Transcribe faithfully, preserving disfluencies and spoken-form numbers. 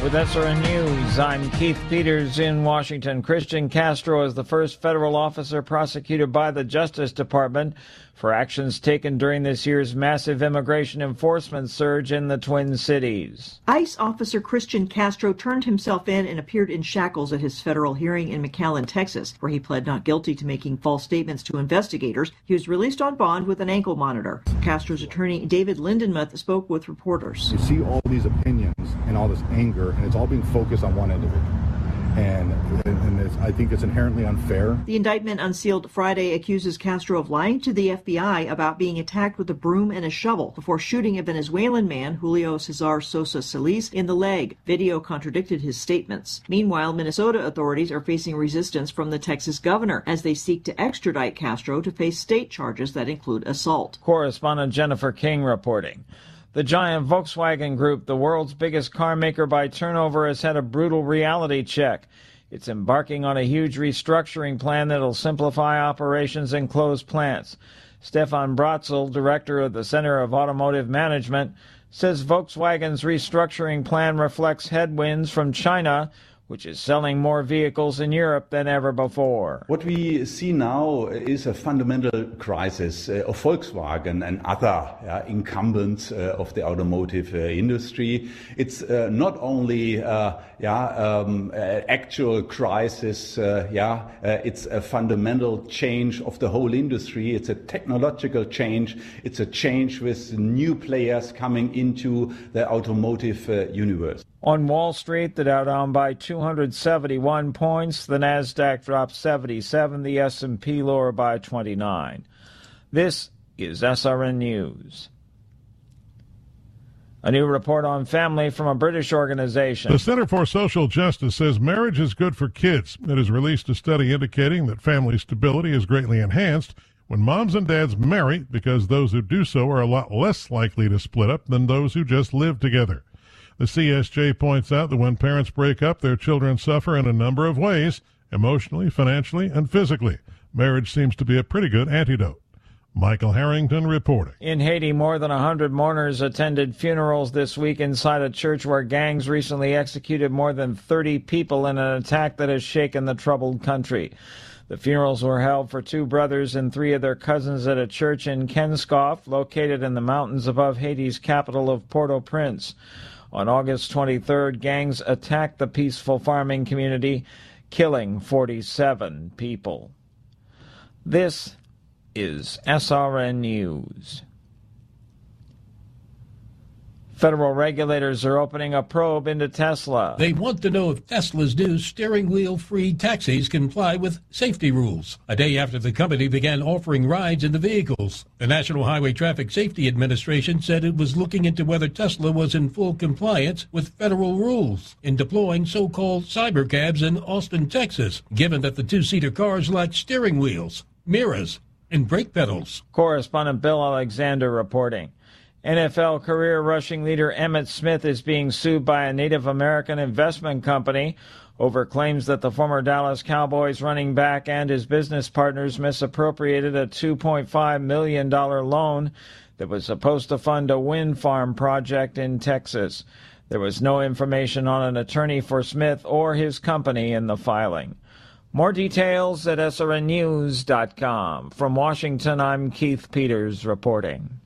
With S R N News, I'm Keith Peters in Washington. Christian Castro is the first federal officer prosecuted by the Justice Department for actions taken during this year's massive immigration enforcement surge in the Twin Cities. ICE officer Christian Castro turned himself in and appeared in shackles at his federal hearing in McAllen, Texas, where he pled not guilty to making false statements to investigators. He was released on bond with an ankle monitor. Castro's attorney, David Lindenmuth, spoke with reporters. You see all these opinions and all this anger, and it's all being focused on one individual. And, and it's, I think it's inherently unfair. The indictment, unsealed Friday, accuses Castro of lying to the F B I about being attacked with a broom and a shovel before shooting a Venezuelan man, Julio Cesar Sosa Solis, in the leg. Video contradicted his statements. Meanwhile, Minnesota authorities are facing resistance from the Texas governor as they seek to extradite Castro to face state charges that include assault. Correspondent Jennifer King reporting. The giant Volkswagen Group, the world's biggest car maker by turnover, has had a brutal reality check. It's embarking on a huge restructuring plan that'll simplify operations and close plants. Stefan Bratzel, director of the Center of Automotive Management, says Volkswagen's restructuring plan reflects headwinds from China, which is selling more vehicles in Europe than ever before. What we see now is a fundamental crisis uh, of Volkswagen and other uh, incumbents uh, of the automotive uh, industry. It's uh, not only uh, yeah, um, uh, actual crisis, uh, yeah, uh, it's a fundamental change of the whole industry. It's a technological change. It's a change with new players coming into the automotive uh, universe. On Wall Street, the Dow down by two hundred seventy-one points, the Nasdaq dropped seventy-seven, the S and P lower by twenty-nine. This is S R N News. A new report on family from a British organization. The Center for Social Justice says marriage is good for kids. It has released a study indicating that family stability is greatly enhanced when moms and dads marry, because those who do so are a lot less likely to split up than those who just live together. The C S J points out that when parents break up, their children suffer in a number of ways, emotionally, financially, and physically. Marriage seems to be a pretty good antidote. Michael Harrington reporting. In Haiti, more than one hundred mourners attended funerals this week inside a church where gangs recently executed more than thirty people in an attack that has shaken the troubled country. The funerals were held for two brothers and three of their cousins at a church in Kenskoff, located in the mountains above Haiti's capital of Port-au-Prince. On August twenty-third, gangs attacked the peaceful farming community, killing forty-seven people. This is S R N News. Federal regulators are opening a probe into Tesla. They want to know if Tesla's new steering wheel-free taxis comply with safety rules, a day after the company began offering rides in the vehicles. The National Highway Traffic Safety Administration said it was looking into whether Tesla was in full compliance with federal rules in deploying so-called cybercabs in Austin, Texas, given that the two-seater cars lack steering wheels, mirrors, and brake pedals. Correspondent Bill Alexander reporting. N F L career rushing leader Emmitt Smith is being sued by a Native American investment company over claims that the former Dallas Cowboys running back and his business partners misappropriated a two point five million dollars loan that was supposed to fund a wind farm project in Texas. There was no information on an attorney for Smith or his company in the filing. More details at S R N news dot com. From Washington, I'm Keith Peters reporting.